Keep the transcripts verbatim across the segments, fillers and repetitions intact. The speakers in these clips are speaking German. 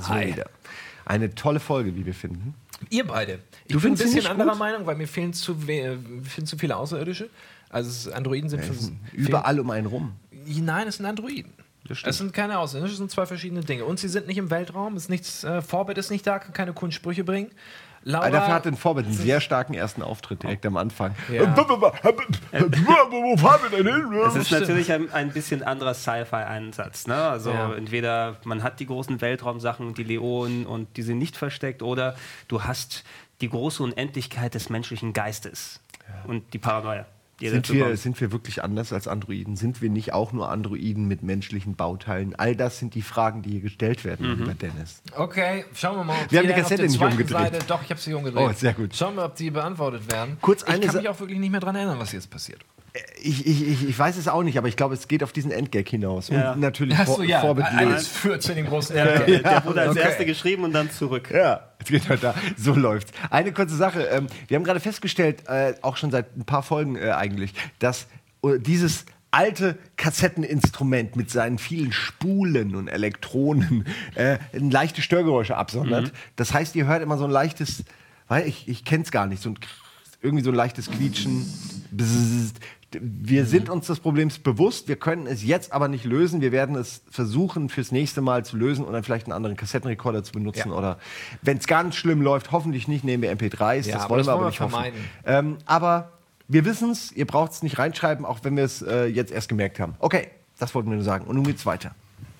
sind wir wieder. Eine tolle Folge, wie wir finden. Ihr beide. Ich Du bin ein findest sie bisschen nicht anderer gut? Meinung, weil mir fehlen zu, we fehlen zu viele Außerirdische. Also es, Androiden sind... Ja, für, es sind überall um einen rum. fehlen, nein, es sind Androiden. Es sind keine Außerirdische, es sind zwei verschiedene Dinge. Und sie sind nicht im Weltraum, es ist nichts, äh, Vorbild ist nicht da, kann keine Kunstsprüche bringen. Laura, Aber dafür hat ein Vorbild einen sehr starken ersten Auftritt direkt am Anfang. Ja. Wo fahren wir denn hin? Es ist natürlich ein, ein bisschen anderer Sci-Fi-Einsatz. Ne? Also Ja. entweder man hat die großen Weltraumsachen, die Leonen, und die sind nicht versteckt, oder du hast die große Unendlichkeit des menschlichen Geistes und die Paranoia. die Sind dazu wir, kommt. sind wir wirklich anders als Androiden? Sind wir nicht auch nur Androiden mit menschlichen Bauteilen? All das sind die Fragen, die hier gestellt werden, Mhm. lieber Dennis. Okay, schauen wir mal. Ob Wir haben die auf Kassette der nicht zweiten umgedreht. Seite, doch, ich habe sie umgedreht. Oh, sehr gut. Schauen wir, ob die beantwortet werden. Kurz ich eine kann Sa- mich auch wirklich nicht mehr daran erinnern, was jetzt passiert. Ich, ich, ich, ich weiß es auch nicht, aber ich glaube, es geht auf diesen Endgag hinaus. Ja. Und natürlich Achso, vor, ja, vorbildlich. alles führt zu den großen Ja, Ärger. der wurde als okay. Erster geschrieben und dann zurück. Ja, es geht halt da. So läuft's. Eine kurze Sache. Ähm, wir haben gerade festgestellt, äh, auch schon seit ein paar Folgen äh, eigentlich, dass äh, dieses alte Kassetteninstrument mit seinen vielen Spulen und Elektronen äh, ein leichte Störgeräusche absondert. Mhm. Das heißt, ihr hört immer so ein leichtes, weil ich, ich kenne es gar nicht, so ein, irgendwie so ein leichtes Quietschen. Bzzzt. Wir sind uns des Problems bewusst, wir können es jetzt aber nicht lösen. Wir werden es versuchen, fürs nächste Mal zu lösen und dann vielleicht einen anderen Kassettenrekorder zu benutzen. Ja. Oder wenn es ganz schlimm läuft, hoffentlich nicht, nehmen wir M P drei s. Ja, das aber wollen das wir aber wollen nicht wir hoffen. vermeiden. Ähm, aber wir wissen es, ihr braucht es nicht reinschreiben, auch wenn wir es äh, jetzt erst gemerkt haben. Okay, das wollten wir nur sagen. Und nun geht's weiter.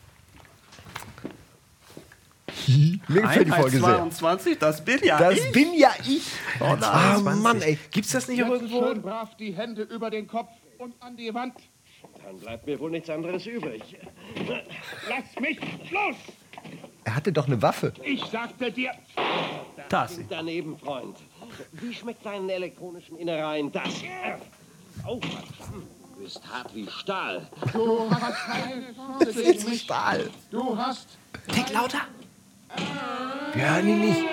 Mir gefällt die Folge sehr. zweiundzwanzig, das bin ja Das ich. bin ja ich. Oh, Ah, Mann, ey. Gibt's das nicht auch Jetzt irgendwo? schön brav die Hände über den Kopf und an die Wand. Dann bleibt mir wohl nichts anderes übrig. Lass mich los! Er hatte doch eine Waffe. Ich sagte dir... Das. Daneben, Freund. Wie schmeckt deinen elektronischen Innereien das? Oh, verdammt. Du bist hart wie Stahl. Du hast keine Chance gegen mich. Stahl. Du hast... Tick lauter. Wir hören ihn nicht.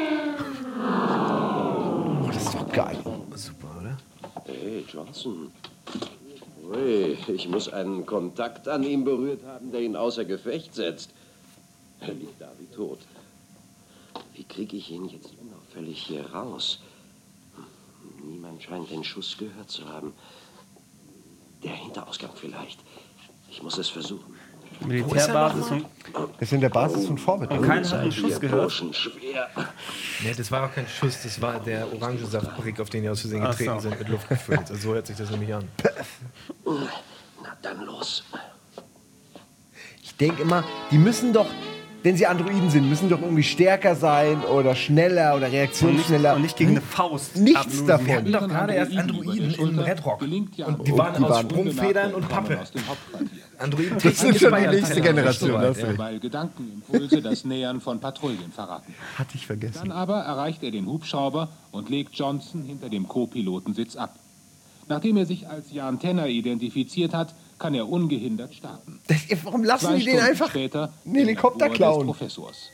Oh, das ist doch geil. Super, oder? Hey, Johnson. Ui, ich muss einen Kontakt an ihm berührt haben, der ihn außer Gefecht setzt. Er liegt da wie tot. Wie kriege ich ihn jetzt unauffällig hier raus? Niemand scheint den Schuss gehört zu haben. Der Hinterausgang vielleicht. Ich muss es versuchen. Militärbasis und, Das ist in der Basis von Vorbild. und keiner hat einen Schuss Ihr gehört. Burschen schwer. Nee, das war auch kein Schuss, das war der Orangensaftbrick, auf den die aus Versehen Ach getreten so. sind, mit Luft gefüllt. Also so hört sich das nämlich an. Na dann los. Ich denke immer, die müssen doch, wenn sie Androiden sind, müssen doch irgendwie stärker sein oder schneller oder Und nicht, reaktionsschneller. und nicht gegen eine Faust. Nichts ablosen. davon. Wir hatten doch gerade erst Androiden Androiden über die im Schulter Red Rock. gelingt ja Und die auch. waren die aus waren Sprungfedern und Pappe. Aus dem Hauptquartier. Androiden Das ist schon die nächste Generation. Das Ja, weil Gedankenimpulse das Nähern von Patrouillen verraten. hatte ich Dann vergessen. aber erreicht er den Hubschrauber und legt Johnson hinter dem Co-Pilotensitz ab. Nachdem er sich als Jan Tenner identifiziert hat, kann er ungehindert starten. Das, warum lassen Zwei die den Stunden einfach später einen Helikopter im Labor klauen? des Professors.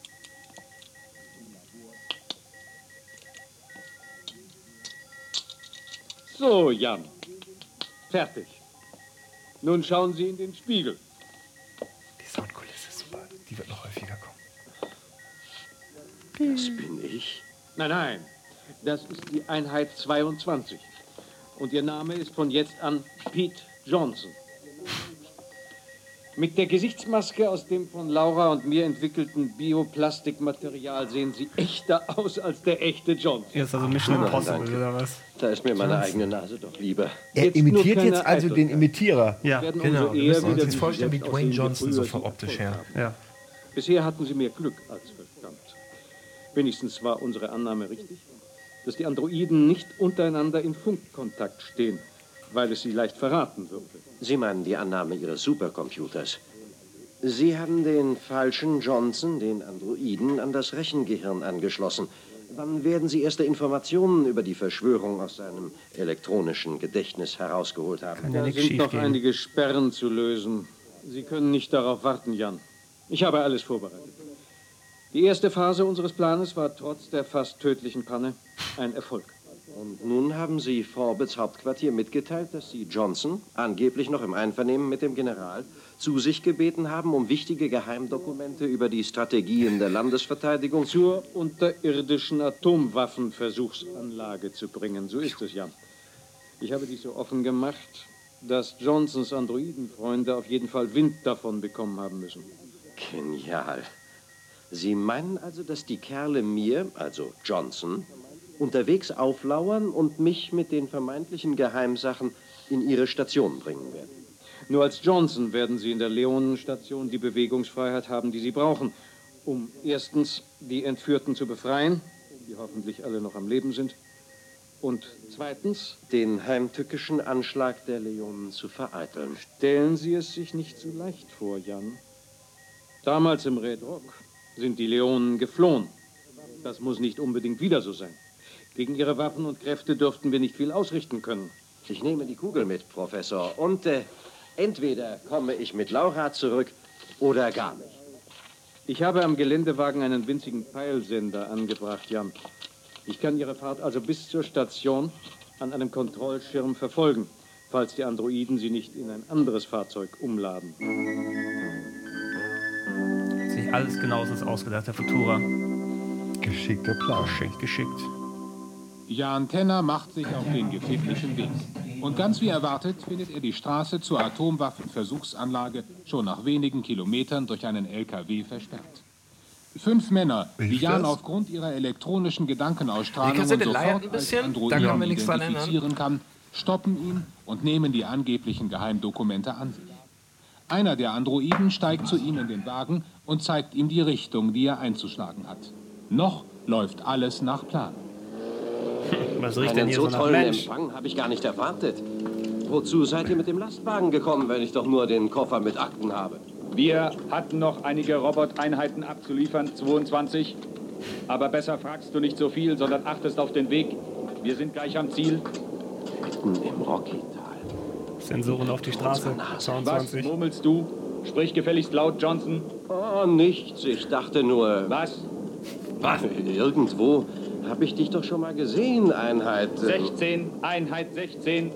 So, Jan. Fertig. Nun schauen Sie in den Spiegel. Die Soundkulisse ist super. Die wird noch häufiger kommen. Das bin ich. Nein, nein. Das ist die Einheit zweiundzwanzig. Und Ihr Name ist von jetzt an Pete Johnson. Mit der Gesichtsmaske aus dem von Laura und mir entwickelten Bioplastikmaterial sehen Sie echter aus als der echte Johnson. Jetzt also Mission Nein, Impossible danke. oder was? Da ist mir meine eigene Nase doch lieber. Er Jetzt nur imitiert keine jetzt also den Eitelkeit. Imitierer. Ja, Werden Genau, umso wir eher müssen uns wieder jetzt wie vorstellen, wie selbst Dwayne aussehen, je Johnson so früher vom Sie optisch Erfolg her. haben. ja. Bisher hatten Sie mehr Glück als Verstand. Wenigstens war unsere Annahme richtig, dass die Androiden nicht untereinander in Funkkontakt stehen, weil es sie leicht verraten würde. Sie meinen die Annahme Ihres Supercomputers. Sie haben den falschen Johnson, den Androiden, an das Rechengehirn angeschlossen. Wann werden Sie erste Informationen über die Verschwörung aus seinem elektronischen Gedächtnis herausgeholt haben? Kann ja Da nichts sind noch schiefgehen. einige Sperren zu lösen. Sie können nicht darauf warten, Jan. Ich habe alles vorbereitet. Die erste Phase unseres Planes war trotz der fast tödlichen Panne ein Erfolg. Und nun haben Sie Forbets Hauptquartier mitgeteilt, dass Sie Johnson, angeblich noch im Einvernehmen mit dem General, zu sich gebeten haben, um wichtige Geheimdokumente über die Strategien der Landesverteidigung zur unterirdischen Atomwaffenversuchsanlage zu bringen. So ist es ja. Ich habe dies so offen gemacht, dass Johnsons Androidenfreunde auf jeden Fall Wind davon bekommen haben müssen. Genial. Sie meinen also, dass die Kerle mir, also Johnson, unterwegs auflauern und mich mit den vermeintlichen Geheimsachen in ihre Station bringen werden? Nur als Johnson werden Sie in der Leonenstation die Bewegungsfreiheit haben, die Sie brauchen, um erstens die Entführten zu befreien, die hoffentlich alle noch am Leben sind, und zweitens den heimtückischen Anschlag der Leonen zu vereiteln. Stellen Sie es sich nicht so leicht vor, Jan. Damals im Red Rock sind die Leonen geflohen. Das muss nicht unbedingt wieder so sein. Gegen ihre Waffen und Kräfte dürften wir nicht viel ausrichten können. Ich nehme die Kugel mit, Professor, und äh, entweder komme ich mit Laura zurück oder gar nicht. Ich habe am Geländewagen einen winzigen Peilsender angebracht, Jan. Ich kann Ihre Fahrt also bis zur Station an einem Kontrollschirm verfolgen, falls die Androiden Sie nicht in ein anderes Fahrzeug umladen. Hat sich alles genauestens ausgedacht, der Futura. Geschickter Plan. Geschickt, geschickt. Jan Tenner macht sich auf den gefährlichen Weg. Und ganz wie erwartet findet er die Straße zur Atomwaffenversuchsanlage schon nach wenigen Kilometern durch einen L K W versperrt. Fünf Männer, die Jan aufgrund ihrer elektronischen Gedankenausstrahlung sofort ein bisschen, als da kann man Androiden nichts dran ändern. identifizieren kann, stoppen ihn und nehmen die angeblichen Geheimdokumente an sich. Einer der Androiden steigt zu ihm in den Wagen und zeigt ihm die Richtung, die er einzuschlagen hat. Noch läuft alles nach Plan. Was riecht denn Einen hier so so nach tollen Mensch? Empfang habe ich gar nicht erwartet. Wozu seid ihr mit dem Lastwagen gekommen, wenn ich doch nur den Koffer mit Akten habe? Wir hatten noch einige Roboteinheiten abzuliefern, zweiundzwanzig. Aber besser fragst du nicht so viel, sondern achtest auf den Weg. Wir sind gleich am Ziel. Mitten im Rocky-Tal. Sensoren auf die Straße. Was zweiundzwanzig. murmelst du? Sprich gefälligst laut, Johnson. Oh, nichts. Ich dachte nur... Was? Was? Irgendwo habe ich dich doch schon mal gesehen, Einheit. ähm, sechzehn, Einheit sechzehn.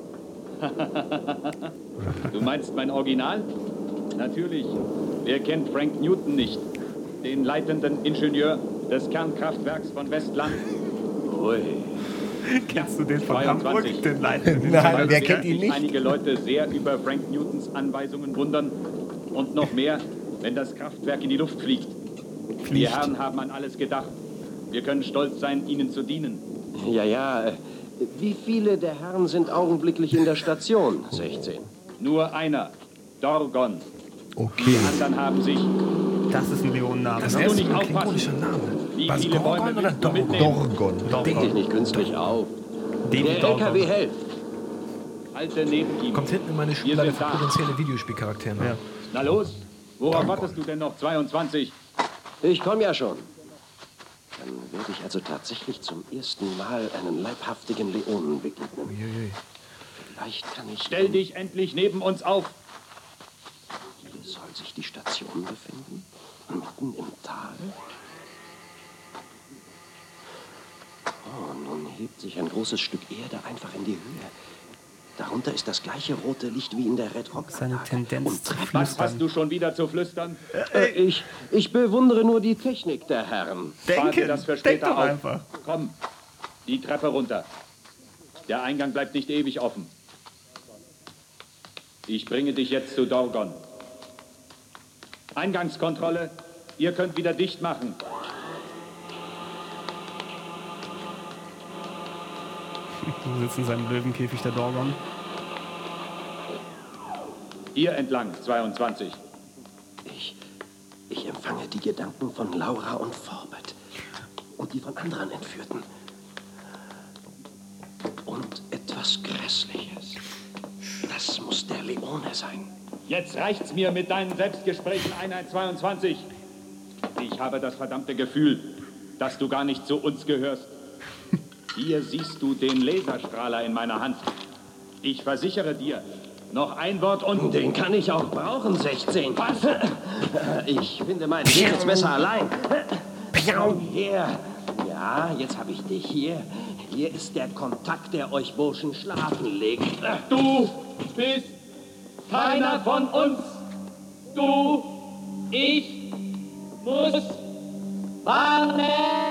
Du meinst mein Original? Natürlich. Wer kennt Frank Newton nicht? Den leitenden Ingenieur des Kernkraftwerks von Westland. Ui. Kennst du den von zweiundzwanzig. Hamburg? Den Leitenden? Nein, wer Weil kennt ihn sich nicht? einige Leute sehr über Frank Newtons Anweisungen wundern. Und noch mehr, wenn das Kraftwerk in die Luft fliegt. Die Herren haben an alles gedacht. Wir können stolz sein, ihnen zu dienen. Ja, ja. äh, Wie viele der Herren sind augenblicklich in der Station? sechzehn. Nur einer, Dorgon. Okay. Die anderen haben sich... Das ist ein Leonenname. Das ne? ist nicht ein aufpassen. klingonischer Name. Wie Was, viele Bäume Gorgon oder willst du Dorgon? mitnehmen? Dorgon. Reg dich Dorgon. nicht künstlich auf. Den Der L K W Dorgon. hält. Halte neben ihm. Kommt hinten in meine Wir Schublade sind für da. potenzielle Videospielcharaktere. Ja. Na los, worauf wartest du denn noch? zweiundzwanzig. Ich komme ja schon. Dann werde ich also tatsächlich zum ersten Mal einen leibhaftigen Leonen begegnen. Uiuiui. Vielleicht kann ich... Stell dich endlich neben uns auf. Hier soll sich die Station befinden? Mitten im Tal? Oh, nun hebt sich ein großes Stück Erde einfach in die Höhe. Darunter ist das gleiche rote Licht wie in der Red Rock. Seine Tendenz zu Was flüstern. hast du schon wieder zu flüstern? Äh, ich, ich bewundere nur die Technik der Herren. Spar dir Denken. das für Denk später doch auf. einfach. Komm, die Treppe runter. Der Eingang bleibt nicht ewig offen. Ich bringe dich jetzt zu Dorgon. Eingangskontrolle. Ihr könnt wieder dicht machen. Du sitzt in seinem Löwenkäfig, der Dorgon. Hier entlang, zweiundzwanzig. Ich, ich empfange die Gedanken von Laura und Forbet. Und die von anderen Entführten. Und etwas Grässliches. Das muss der Leone sein. Jetzt reicht's mir mit deinen Selbstgesprächen, Einheit zweiundzwanzig. Ich habe das verdammte Gefühl, dass du gar nicht zu uns gehörst. Hier siehst du den Laserstrahler in meiner Hand. Ich versichere dir, noch ein Wort und... Den kann ich auch brauchen, sechzehn. Was? Ich finde meinen Weg jetzt besser allein. Komm her. Ja, jetzt habe ich dich hier. hier ist der Kontakt, der euch Burschen schlafen legt. Du bist keiner von uns. Du, ich, muss warnen.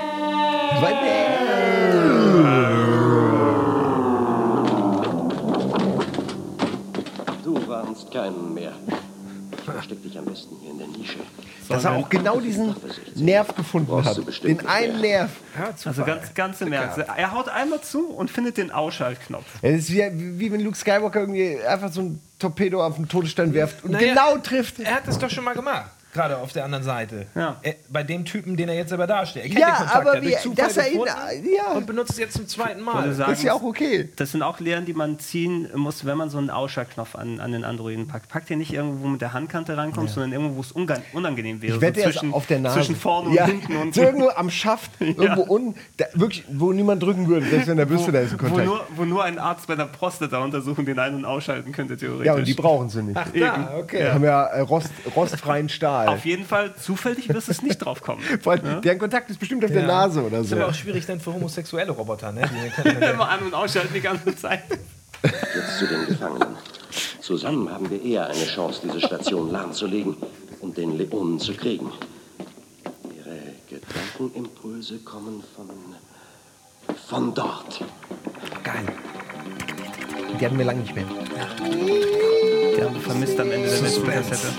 Du warnst keinen mehr. Versteck dich am besten hier in der Nische. Dass er auch genau diesen Nerv gefunden Brauchst hat. du bestimmt Den einen mehr. Nerv. Also ganz, ganze Märkte. Er haut einmal zu und findet den Ausschaltknopf. Es ist wie, wie wenn Luke Skywalker irgendwie einfach so ein Torpedo auf den Todesstern werft und Naja, genau trifft. Er hat das doch schon mal gemacht. Gerade auf der anderen Seite. Ja. Er, bei dem Typen, den er jetzt aber darstellt. Er kennt Ja, den Kontakt, aber er hat wie- durch Zufall dass er ihn- gefunden ja. und benutzt es jetzt zum zweiten Mal. Würde sagen, Das ist ja auch okay. Das sind auch Lehren, die man ziehen muss, wenn man so einen Ausschaltknopf an, an den Androiden packt. Packt ihr nicht irgendwo, wo du mit der Handkante rankommst, sondern irgendwo, wo es ungan- unangenehm wäre. Ich wette, so er ist auf der Nase. Zwischen vorne ja. und hinten. Und so irgendwo am Schaft, irgendwo unten, da, wirklich, wo niemand drücken würde, selbst wenn der wüsste, da ist ein wo, Kontakt. nur, wo nur ein Arzt bei der Prostata untersuchen den ein- und ausschalten könnte, theoretisch. Ja, und die brauchen sie nicht. Ach, da, okay. Wir haben ja äh, Rost, rostfreien Stahl. Auf jeden Fall, zufällig wirst du es nicht drauf kommen. Vor allem, deren Kontakt ist bestimmt auf der Nase oder ist so. aber auch schwierig dann für homosexuelle Roboter, ne? Die können dann- Immer an- und ausschalten die ganze Zeit. Jetzt zu den Gefangenen. Zusammen haben wir eher eine Chance, diese Station lahmzulegen und den Leonen zu kriegen. Ihre Gedankenimpulse kommen von... von dort. Geil. Die hatten wir lange nicht mehr. Die haben wir vermisst am Ende der letzten Kassette.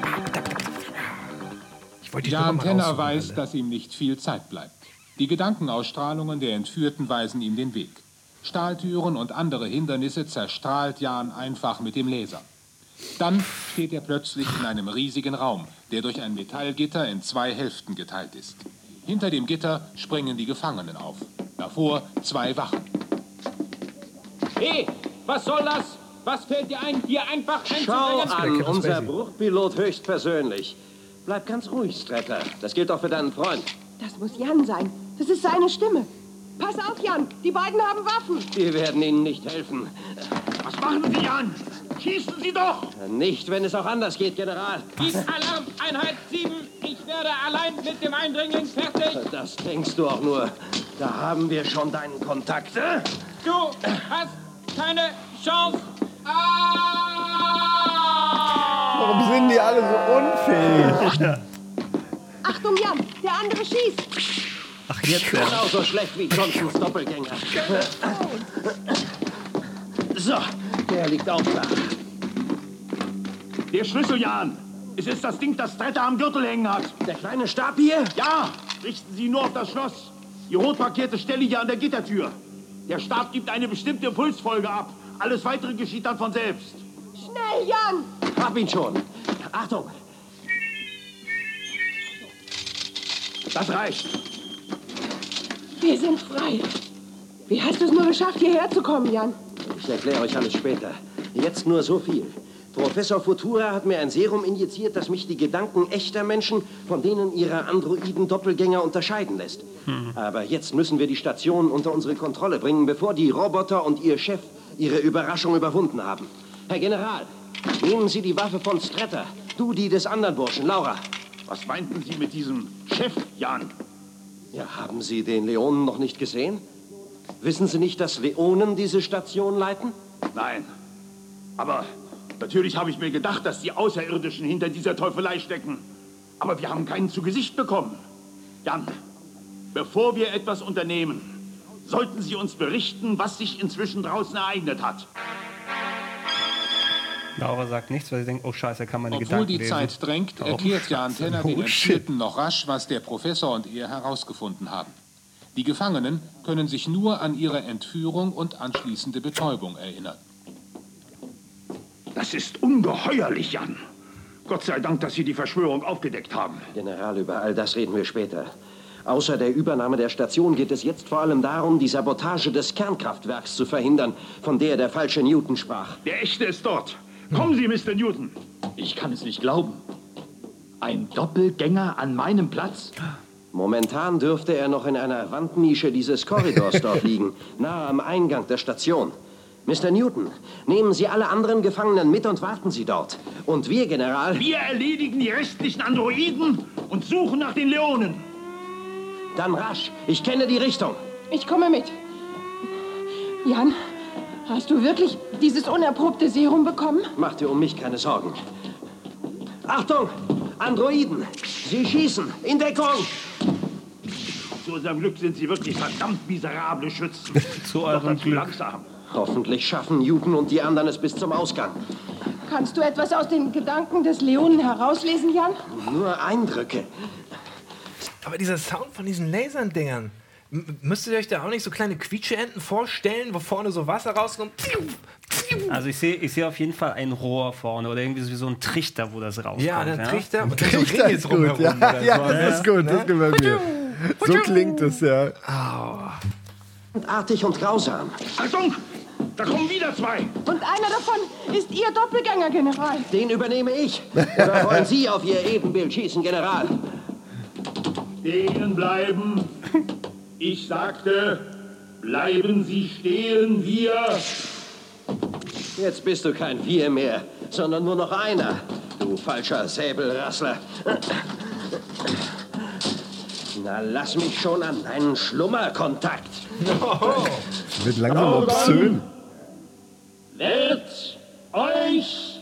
Ich wollte die Jan Nummer mal Tenner raussuchen, weiß, alle. dass ihm nicht viel Zeit bleibt. Die Gedankenausstrahlungen der Entführten weisen ihm den Weg. Stahltüren und andere Hindernisse zerstrahlt Jan einfach mit dem Laser. Dann steht er plötzlich in einem riesigen Raum, der durch ein Metallgitter in zwei Hälften geteilt ist. Hinter dem Gitter springen die Gefangenen auf. Davor zwei Wachen. Hey, was soll das? Was fällt dir ein, hier einfach Schau einzubringen? an, unser Bruchpilot höchstpersönlich. Bleib ganz ruhig, Strecker. Das gilt auch für deinen Freund. Das muss Jan sein. Das ist seine Stimme. Pass auf, Jan. Die beiden haben Waffen. Wir werden ihnen nicht helfen. Was machen Sie, Jan? Schießen Sie doch! Nicht, wenn es auch anders geht, General. Alarm, Einheit sieben. Ich werde allein mit dem Eindringling fertig. Das denkst du auch nur. Da haben wir schon deinen Kontakt. Äh? Du hast keine Chance. Warum sind die alle so unfähig? Achtung, Jan. Der andere schießt. Ach, jetzt ja. Genauso schlecht wie Johnsons Doppelgänger. So, der liegt auch da. Der Schlüssel, Jan. Es ist das Ding, das Stretter am Gürtel hängen hat. Der kleine Stab hier? Ja, richten Sie nur auf das Schloss. Die rot markierte Stelle hier an der Gittertür. Der Stab gibt eine bestimmte Impulsfolge ab. Alles Weitere geschieht dann von selbst. Schnell, Jan. Hab ihn schon. Achtung. Das reicht. Wir sind frei. Wie hast du es nur geschafft, hierher zu kommen, Jan? Ich erkläre euch alles später. Jetzt nur so viel. Professor Futura hat mir ein Serum injiziert, das mich die Gedanken echter Menschen von denen ihrer Androiden-Doppelgänger unterscheiden lässt. Hm. Aber jetzt müssen wir die Station unter unsere Kontrolle bringen, bevor die Roboter und ihr Chef ihre Überraschung überwunden haben. Herr General, nehmen Sie die Waffe von Stretter. Du die des anderen Burschen, Laura. Was meinten Sie mit diesem Chef, Jan? Ja, haben Sie den Leonen noch nicht gesehen? Wissen Sie nicht, dass Leonen diese Station leiten? Nein. Aber natürlich habe ich mir gedacht, dass die Außerirdischen hinter dieser Teufelei stecken. Aber wir haben keinen zu Gesicht bekommen. Jan, bevor wir etwas unternehmen, sollten Sie uns berichten, was sich inzwischen draußen ereignet hat. Laura sagt nichts, weil sie denkt, oh Scheiße, er kann meine Obwohl Gedanken die lesen. Zeit drängt, Oh, erklärt Jan Tenner den Oh, Entführten noch rasch, was der Professor und er herausgefunden haben. Die Gefangenen können sich nur an ihre Entführung und anschließende Betäubung erinnern. Das ist ungeheuerlich, Jan. Gott sei Dank, dass Sie die Verschwörung aufgedeckt haben. General, über all das reden wir später. Außer der Übernahme der Station geht es jetzt vor allem darum, die Sabotage des Kernkraftwerks zu verhindern, von der der falsche Newton sprach. Der echte ist dort. Kommen Sie, Mister Newton. Ich kann es nicht glauben. Ein Doppelgänger an meinem Platz? Momentan dürfte er noch in einer Wandnische dieses Korridors dort liegen, nahe am Eingang der Station. Mister Newton, nehmen Sie alle anderen Gefangenen mit und warten Sie dort. Und wir, General... Wir erledigen die restlichen Androiden und suchen nach den Leonen. Dann rasch. Ich kenne die Richtung. Ich komme mit. Jan, hast du wirklich dieses unerprobte Serum bekommen? Mach dir um mich keine Sorgen. Achtung! Androiden! Sie schießen! In Deckung! Zu unserem Glück sind Sie wirklich verdammt miserable Schützen. Zu eurem Glück. Langsam. Hoffentlich schaffen Newton und die anderen es bis zum Ausgang. Kannst du etwas aus den Gedanken des Leonen herauslesen, Jan? Nur Eindrücke. Aber dieser Sound von diesen Laserdingern, m- müsstet ihr euch da auch nicht so kleine Quietscheenten vorstellen, wo vorne so Wasser rauskommt? Also ich sehe ich sehe auf jeden Fall ein Rohr vorne oder irgendwie so ein Trichter, wo das rauskommt. Ja, der Trichter und dann so Trichter Ringe ist gut. drumherum. Ja, oder ja, so, das ist gut. Das gefällt mir. So klingt es, ja. Artig und grausam. Achtung! Da kommen wieder zwei. Und einer davon ist Ihr Doppelgänger, General. Den übernehme ich. Oder wollen Sie auf Ihr Ebenbild schießen, General? Stehen bleiben. Ich sagte, bleiben Sie stehen, wir. Jetzt bist du kein Wir mehr, sondern nur noch einer. Du falscher Säbelrassler. Na, lass mich schon an deinen Schlummerkontakt. Wird langsam obszön. Wehrt euch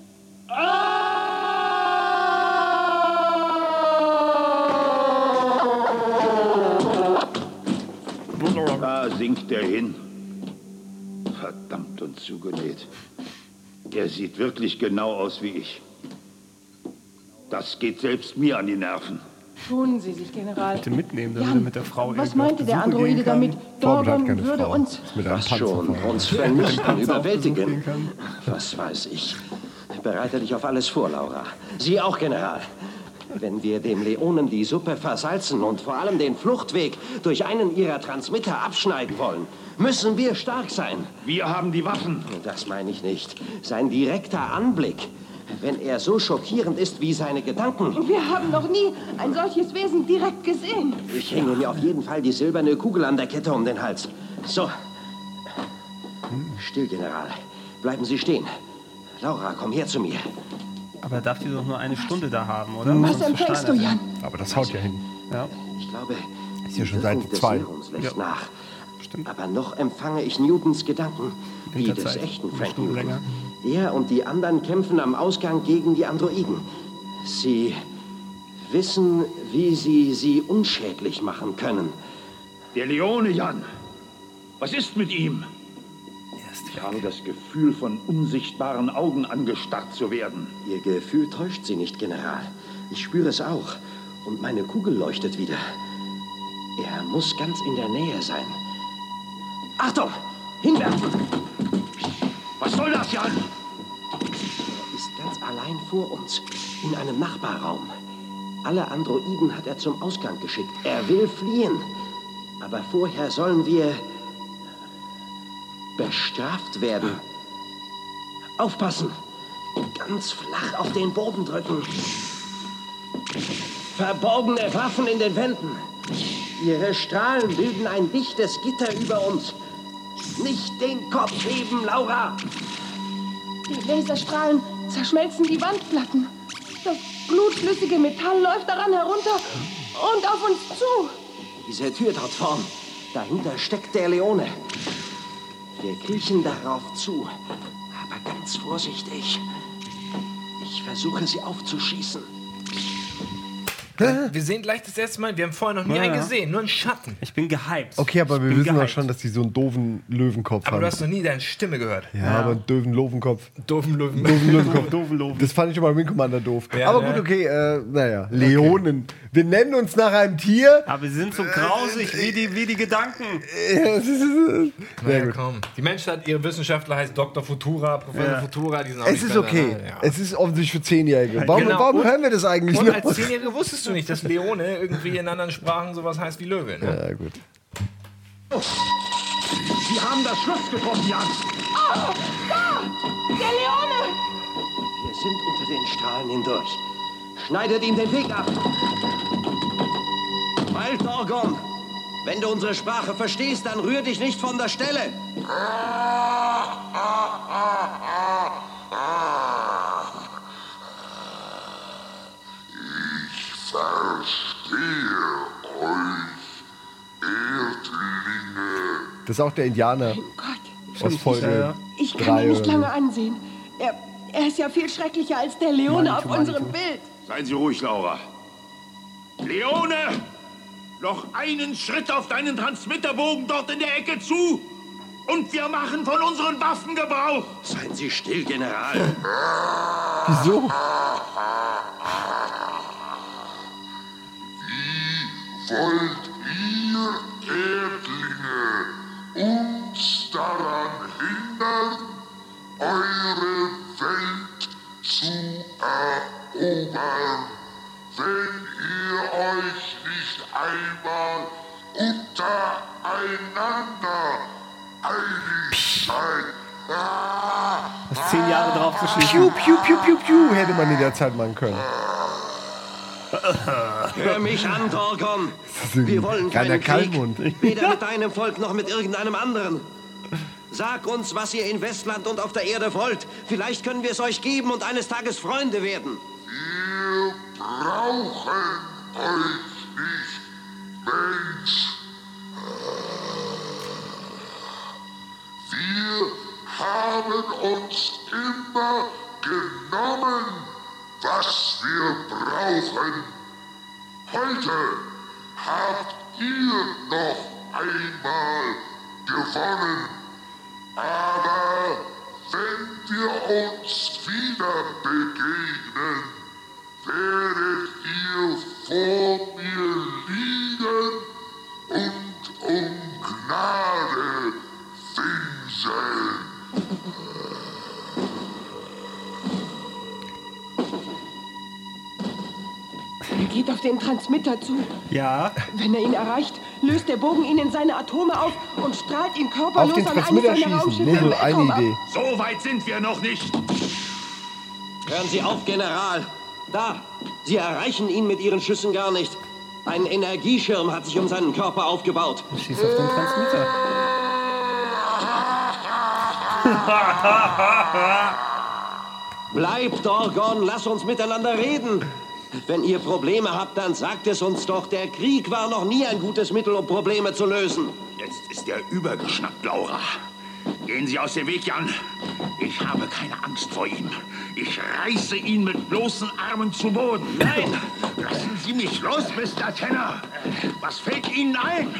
ab! Da sinkt er hin. Verdammt und zugenäht. Er sieht wirklich genau aus wie ich. Das geht selbst mir an die Nerven. Schonen Sie sich, General. Bitte mitnehmen, damit Jan, er mit der Frau was irgendwie meinte auf der Besuche Androide gehen kann. damit? Vorbild hat Dorgon keine würde Frau. uns... Ist mit einem Was Panzer schon? fahren. Uns vernichten, überwältigen. kann. Was weiß ich. Bereite dich auf alles vor, Laura. Sie auch, General. Wenn wir dem Leonen die Suppe versalzen und vor allem den Fluchtweg durch einen ihrer Transmitter abschneiden wollen, müssen wir stark sein. Wir haben die Waffen. Das meine ich nicht. Sein direkter Anblick, wenn er so schockierend ist wie seine Gedanken. Wir haben noch nie ein solches Wesen direkt gesehen. Ich hänge mir auf jeden Fall die silberne Kugel an der Kette um den Hals. So. Still, General. Bleiben Sie stehen. Laura, komm her zu mir. Aber er darf die doch nur eine Stunde da haben, oder? Was Sonst empfängst du, versteinert Jan? Aber das haut ja hin. er. Ja. Ich glaube, Ist ja schon die Seite Wirkung des zwei. Serums lässt Ja. nach. Stimmt. Aber noch empfange ich Newtons Gedanken, wie des Winterzeit. echten Eine Frank Stunde Newton. länger. Er und die anderen kämpfen am Ausgang gegen die Androiden. Sie wissen, wie sie sie unschädlich machen können. Der Leone, Jan. Was ist mit ihm? Ich habe das Gefühl, von unsichtbaren Augen angestarrt zu werden. Ihr Gefühl täuscht Sie nicht, General. Ich spüre es auch. Und meine Kugel leuchtet wieder. Er muss ganz in der Nähe sein. Achtung! Hinwerfen! Was soll das, Jan? Er ist ganz allein vor uns, in einem Nachbarraum. Alle Androiden hat er zum Ausgang geschickt. Er will fliehen. Aber vorher sollen wir bestraft werden. Aufpassen! Ganz flach auf den Boden drücken. Verborgene Waffen in den Wänden. Ihre Strahlen bilden ein dichtes Gitter über uns. Nicht den Kopf heben, Laura! Die Laserstrahlen zerschmelzen die Wandplatten. Das blutflüssige Metall läuft daran herunter und auf uns zu. Diese Tür dort vorn, dahinter steckt der Leone. Wir kriechen darauf zu, aber ganz vorsichtig. Ich versuche, sie aufzuschießen. Wir sehen gleich das erste Mal, wir haben vorher noch nie Ja, einen ja. gesehen, nur einen Schatten. Ich bin gehypt. Okay, aber Ich wir bin wissen doch gehypt. schon, dass die so einen doofen Löwenkopf Aber haben. du hast noch nie deine Stimme gehört. ja, aber einen doofen Löwenkopf. Doofen Löwen. Doofen Löwenkopf. Doofen Loben. Das fand ich immer Wing Commander doof. Ja, aber ne? gut, okay, äh, naja, Leonen. Wir nennen uns nach einem Tier. Aber sie sind so grausig wie die, wie die Gedanken. Na ja, gut. komm. Die Menschheit, ihre Wissenschaftler heißt Doktor Futura, Professor Ja. Futura. Die sind auch Es nicht ist besser, okay. ne? Ja. Es ist offensichtlich für Zehnjährige. Warum, Genau. warum Und- hören wir das eigentlich Und noch? als Zehnjährige wusstest du nicht, dass Leone irgendwie in anderen Sprachen sowas heißt wie Löwe. Ne? Ja, gut. Sie haben das Schloss getroffen, Jan. Oh, da! Der Leone! Wir sind unter den Strahlen hindurch. Schneidet ihm den Weg ab. Weil Dorgon, wenn du unsere Sprache verstehst, dann rühr dich nicht von der Stelle. Das ist auch der Indianer. Gott, Aus Folge Ja, ja. Ich kann drei ihn nicht oder lange so. ansehen. Er, er ist ja viel schrecklicher als der Leone auf unserem Bild. Seien Sie ruhig, Laura. Leone! Noch einen Schritt auf deinen Transmitterbogen dort in der Ecke zu! Und wir machen von unseren Waffen Gebrauch! Seien Sie still, General. Wieso? Wollt ihr Erdlinge uns daran hindern, eure Welt zu erobern, wenn ihr euch nicht einmal untereinander einig seid? Ah, Hast zehn Jahre drauf zu schließen. Piu, piu, piu, piu, piu, hätte man in der Zeit machen können. Hör mich an, Dorgon. Das ist ein Wir wollen kleiner keinen Krieg. Kalmund. Weder mit deinem Volk noch mit irgendeinem anderen. Sag uns, was ihr in Westland und auf der Erde wollt. Vielleicht können wir es euch geben und eines Tages Freunde werden. wir brauchen euch nicht, Mensch. Wir haben uns immer genommen, was wir brauchen. Heute habt ihr noch einmal gewonnen. Aber wenn wir uns wieder begegnen, werdet ihr vor mir liegen und um Gnade winseln. Er geht auf den Transmitter zu. Ja. Wenn er ihn erreicht, löst der Bogen ihn in seine Atome auf und strahlt ihn Auf körperlos den an eines Transmitter seiner schießen. Raumschiffe Nur im so eine Weltraum ab. Idee. So weit sind wir noch nicht. Hören Sie auf, General. Da, Sie erreichen ihn mit Ihren Schüssen gar nicht. Ein Energieschirm hat sich um seinen Körper aufgebaut. Schieß auf den Transmitter. Bleib, Dorgon, lass uns miteinander reden. Wenn ihr Probleme habt, dann sagt es uns doch. Der Krieg war noch nie ein gutes Mittel, um Probleme zu lösen. Jetzt ist er übergeschnappt, Laura. Gehen Sie aus dem Weg, Jan. Ich habe keine Angst vor ihm. Ich reiße ihn mit bloßen Armen zu Boden. Nein! Lassen Sie mich los, Mister Tenner. Was fällt Ihnen ein?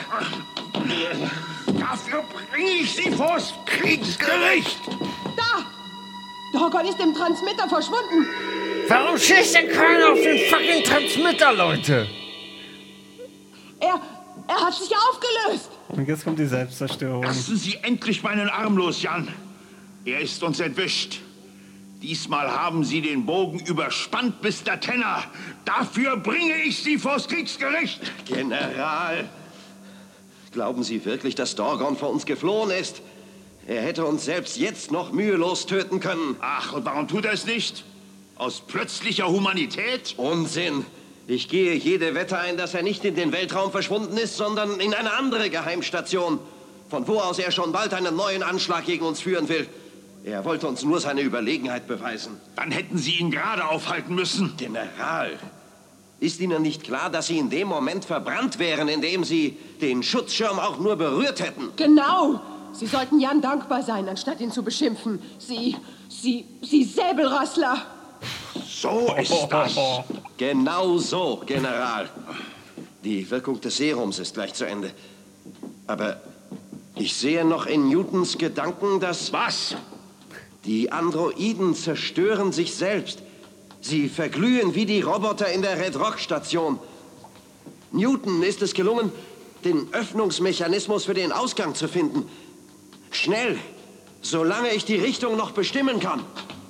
Dafür bringe ich Sie vors Kriegsgericht. Da! Dorgon ist im Transmitter verschwunden. Warum schießt denn keiner auf den fucking Transmitter, Leute? Er, er hat sich aufgelöst. Und jetzt kommt die Selbstzerstörung. Lassen Sie endlich meinen Arm los, Jan. Er ist uns entwischt. Diesmal haben Sie den Bogen überspannt, Mister Tenner. Dafür bringe ich Sie vors Kriegsgericht. General, glauben Sie wirklich, dass Dorgon vor uns geflohen ist? Er hätte uns selbst jetzt noch mühelos töten können. Ach, und warum tut er es nicht? Aus plötzlicher Humanität? Unsinn. Ich gehe jede Wette ein, dass er nicht in den Weltraum verschwunden ist, sondern in eine andere Geheimstation, von wo aus er schon bald einen neuen Anschlag gegen uns führen will. Er wollte uns nur seine Überlegenheit beweisen. Dann hätten Sie ihn gerade aufhalten müssen. General, ist Ihnen nicht klar, dass Sie in dem Moment verbrannt wären, indem Sie den Schutzschirm auch nur berührt hätten? Genau. Sie sollten Jan dankbar sein, anstatt ihn zu beschimpfen. Sie, Sie, Sie Säbelrassler. So ist das. Genau so, General. Die Wirkung des Serums ist gleich zu Ende. Aber ich sehe noch in Newtons Gedanken, dass... Was? Die Androiden zerstören sich selbst. Sie verglühen wie die Roboter in der Red Rock Station. Newton ist es gelungen, den Öffnungsmechanismus für den Ausgang zu finden. Schnell, solange ich die Richtung noch bestimmen kann.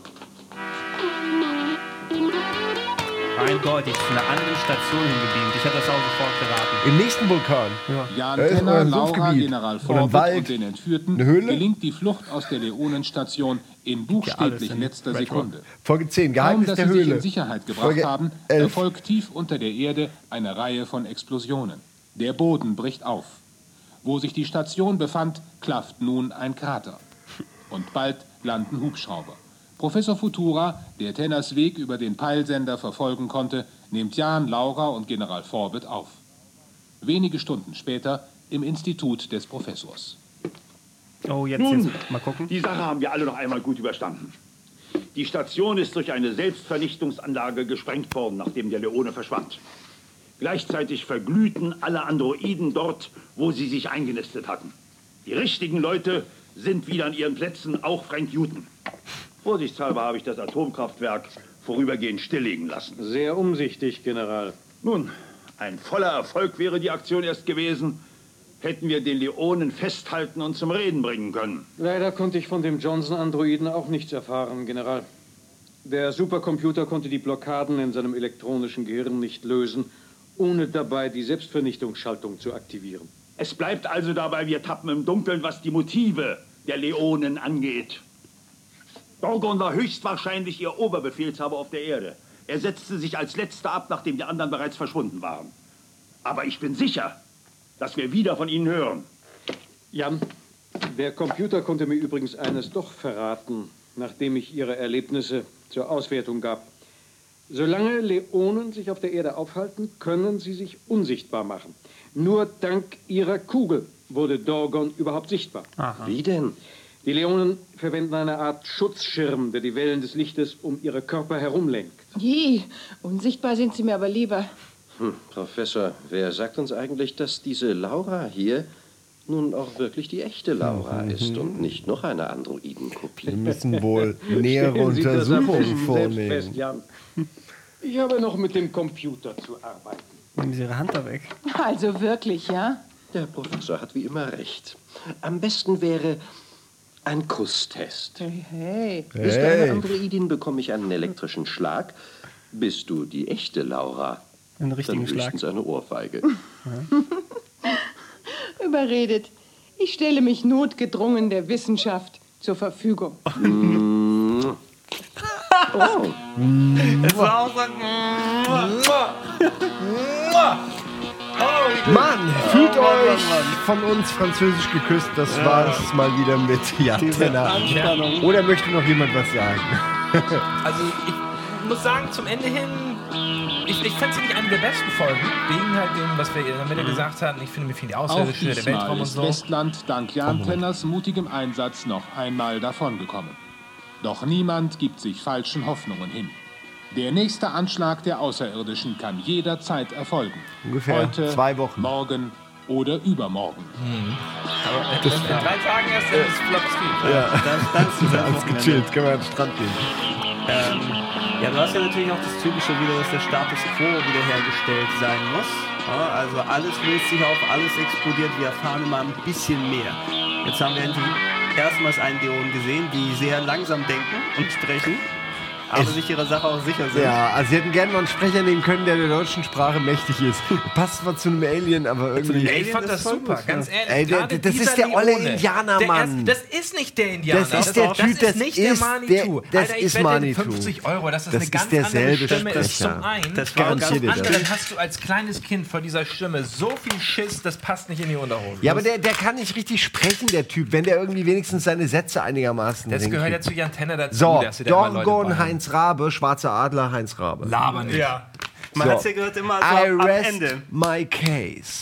Mein Gott, ich bin eine andere Station hingebeamt. Ich hätte das auch sofort geraten. Im nächsten Vulkan. Jan Da ist Tenner, euer Laura, Sumpfgebiet. General Oder ein Forbit Wald. und den Entführten Eine Höhle? gelingt die Flucht aus der Leonenstation in buchstäblich in letzter Red Rock. Sekunde. Folge zehn, Kaum, Geheimnis dass der sie sich Höhle. in Sicherheit gebracht Folge haben, elf. erfolgt tief unter der Erde eine Reihe von Explosionen. Der Boden bricht auf. Wo sich die Station befand, klafft nun ein Krater. Und bald landen Hubschrauber. Professor Futura, der Tenners Weg über den Peilsender verfolgen konnte, nimmt Jan, Laura und General Forbit auf. Wenige Stunden später im Institut des Professors. Oh, jetzt, Nun, jetzt mal gucken. Die Sache haben wir alle noch einmal gut überstanden. Die Station ist durch eine Selbstvernichtungsanlage gesprengt worden, nachdem der Leone verschwand. Gleichzeitig verglühten alle Androiden dort, wo sie sich eingenistet hatten. Die richtigen Leute sind wieder an ihren Plätzen, auch Frank Newton. Vorsichtshalber habe ich das Atomkraftwerk vorübergehend stilllegen lassen. Sehr umsichtig, General. Nun, ein voller Erfolg wäre die Aktion erst gewesen, hätten wir den Leonen festhalten und zum Reden bringen können. Leider konnte ich von dem Johnson-Androiden auch nichts erfahren, General. Der Supercomputer konnte die Blockaden in seinem elektronischen Gehirn nicht lösen, ohne dabei die Selbstvernichtungsschaltung zu aktivieren. Es bleibt also dabei, wir tappen im Dunkeln, was die Motive der Leonen angeht. Dorgon war höchstwahrscheinlich ihr Oberbefehlshaber auf der Erde. Er setzte sich als Letzter ab, nachdem die anderen bereits verschwunden waren. Aber ich bin sicher, dass wir wieder von ihnen hören. Jan, der Computer konnte mir übrigens eines doch verraten, nachdem ich ihre Erlebnisse zur Auswertung gab. Solange Leonen sich auf der Erde aufhalten, können sie sich unsichtbar machen. Nur dank ihrer Kugel wurde Dorgon überhaupt sichtbar. Aha. Wie denn? Die Leonen verwenden eine Art Schutzschirm, der die Wellen des Lichtes um ihre Körper herumlenkt. Je, unsichtbar sind sie mir aber lieber. Hm, Professor, wer sagt uns eigentlich, dass diese Laura hier nun auch wirklich die echte Laura Mhm. ist und nicht noch eine Androidenkopie? Wir müssen wohl nähere Stellen Sie das am Untersuchungen besten selbst vornehmen. fest, Jan. Ich habe noch mit dem Computer zu arbeiten. Nehmen Sie Ihre Hand da weg. Also wirklich, ja? Der Professor hat wie immer recht. Am besten wäre ein Kusstest. Hey, hey. Bist du Hey. eine Androidin, bekomme ich einen elektrischen Schlag. Bist du die echte Laura, Einen richtigen dann Schlag. höchstens eine Ohrfeige. Überredet. Ich stelle mich notgedrungen der Wissenschaft zur Verfügung. Oh, Das war auch so. Mann, fühlt euch von uns französisch geküsst. Das war es mal wieder mit Jan Tenner. Anspannung. Oder möchte noch jemand was sagen? Also ich muss sagen, zum Ende hin, ich, ich fand sie nicht eine der besten Folgen, wegen halt dem, was wir in der Mitte gesagt hatten. Ich finde, mir fiel die Auch Außerirdische, der diesmal Weltraum und ist so. Westland dank Jan Tenners mutigem Einsatz noch einmal davongekommen. Doch niemand gibt sich falschen Hoffnungen hin. Der nächste Anschlag der Außerirdischen kann jederzeit erfolgen. Ungefähr Heute, zwei Wochen. morgen oder übermorgen. Aber in drei Tagen erst ist Flop Street. Ja, Das, das ist das alles Wochenende. gechillt. Können wir an den Strand gehen. Ähm, ja, du hast ja natürlich auch das Typische wieder, dass der Status Quo wiederhergestellt sein muss. Ja, also alles löst sich auf, alles explodiert. Wir erfahren immer ein bisschen mehr. Jetzt haben wir endlich erstmals einen Leon gesehen, die sehr langsam denken und sprechen, aber Es- sich ihrer Sache auch sicher sind. Ja, also sie hätten gerne mal einen Sprecher nehmen können, der der deutschen Sprache mächtig ist. Passt zwar zu einem Alien, aber irgendwie... Ey, ich fand Alien das ist voll super, gut, ganz ja. ehrlich. Ey, der- gerade das dieser ist der olle Leone, Indianer, der Mann. erst- Das ist nicht der Indianer. Das ist der Typ, das das ist nicht der ist Manitou. der- das Alter, ich ist wette, Manitou. fünfzig Euro, dass das, Das eine ist ganz derselbe andere Stimme ist Sprecher. zum einen. Das war und das garantiert andere, das. dann hast du als kleines Kind vor dieser Stimme so viel Schiss, das passt nicht in die Unterhose. Ja, aber der, der kann nicht richtig sprechen, der Typ, wenn der irgendwie wenigstens seine Sätze einigermaßen das gehört ja hinkriegt. zu Jan Tenner dazu. So, dass sie da immer Leute Dorgon, beibringen. Heinz Rabe, Schwarzer Adler, Heinz Rabe. Laber nicht. Ja. Man So. hat es ja gehört immer so I am rest Ende. my case.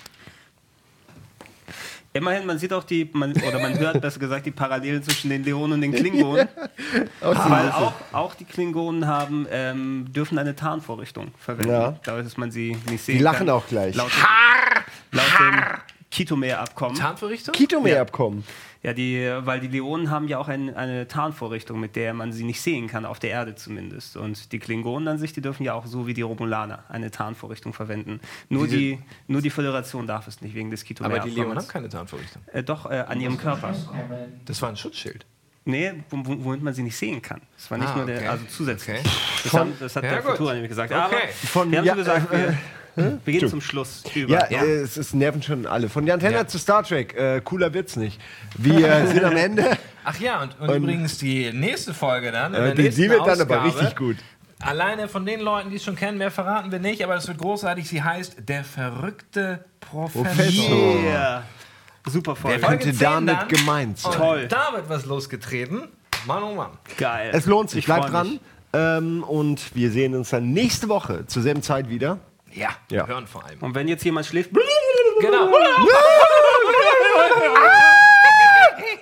Immerhin, man sieht auch die, man, oder man hört besser gesagt die Parallelen zwischen den Leonen und den Klingonen. Weil auch, auch die Klingonen haben, ähm, dürfen eine Tarnvorrichtung verwenden. Ja. Dadurch, dass man sie nicht sehen Die lachen kann. auch gleich. Laut, laut dem Kitomer-Abkommen. Tarnvorrichtung? Kitomer-Abkommen. Ja, die, weil die Leonen haben ja auch ein, eine Tarnvorrichtung, mit der man sie nicht sehen kann, auf der Erde zumindest. Und die Klingonen an sich, die dürfen ja auch so wie die Romulaner eine Tarnvorrichtung verwenden. Nur, die, nur die Föderation darf es nicht wegen des Aber die Kitomer-Abkommens. Leonen haben keine Tarnvorrichtung. Äh, doch, äh, an ihrem Körper. Das war ein Schutzschild. Nee, wo- wo- womit man sie nicht sehen kann. Das war nicht Ah, nur der, okay. also zusätzlich. Okay. Das, Von- haben, das hat Ja, der gut. Futura nämlich gesagt. Okay. Aber Von- wir haben ja, so gesagt, äh, wir, wir gehen zum Schluss über. Ja, Äh, es, es nerven schon alle. Von Jan Tenner Ja. zu Star Trek. Äh, cooler wird's nicht. Wir sind am Ende. Ach ja, und, und, Und- übrigens die nächste Folge dann. in Äh, der die, nächsten die wird dann aber Ausgabe, richtig gut. Alleine von den Leuten, die es schon kennen, mehr verraten wir nicht, aber es wird großartig. Sie heißt Der verrückte Professor. Professor. Yeah. Super Folge. Folge Könnte zehn damit dann. gemeint sein. Und Toll. da wird was losgetreten. Mann, oh Mann. Geil. Es lohnt sich. Ich Bleibt freu dran. mich. Ähm, und wir sehen uns dann nächste Woche zur selben Zeit wieder. Ja, wir Ja. hören vor allem. Und wenn jetzt jemand schläft, Genau.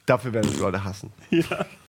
Dafür werden es Leute hassen. Ja.